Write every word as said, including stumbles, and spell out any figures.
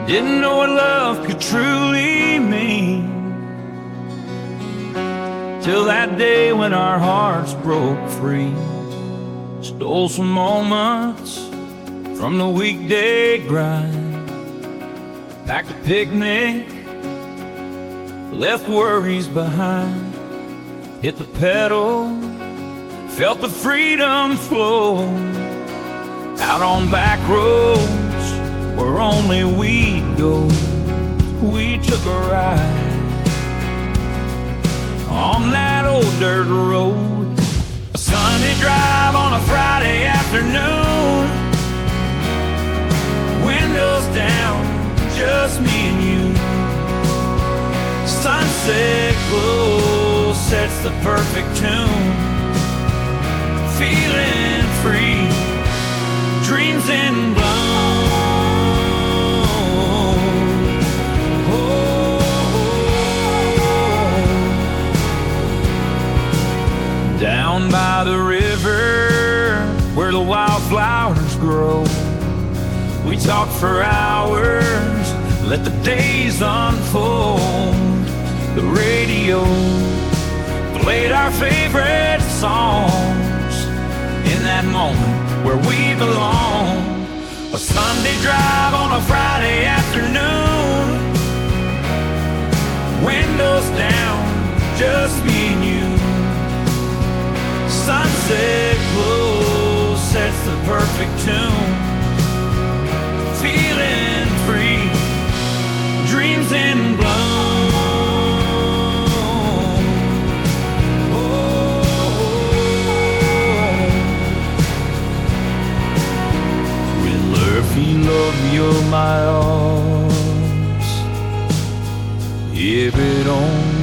Didn't know what love could truly mean, till that day when our hearts broke free. Stole some moments from the weekday grind, packed a picnic, left worries behind. Hit the pedal, felt the freedom flow, out on back roads where only we'd go. We took a ride on that old dirt road, a Sunday drive on a Friday afternoon, windows down, just me and you. Sunset glow sets the perfect tune, feeling free, dreams in bloom. Down by the river where the wildflowers grow, we talked for hours, let the days unfold. The radio played our favorite songs in that moment where we belong. A Sunday drive on a Friday afternoon, windows down, just me and you. Sunset glow sets the perfect tune, feeling free, dreams in bloom. Love, you're my arms, if it only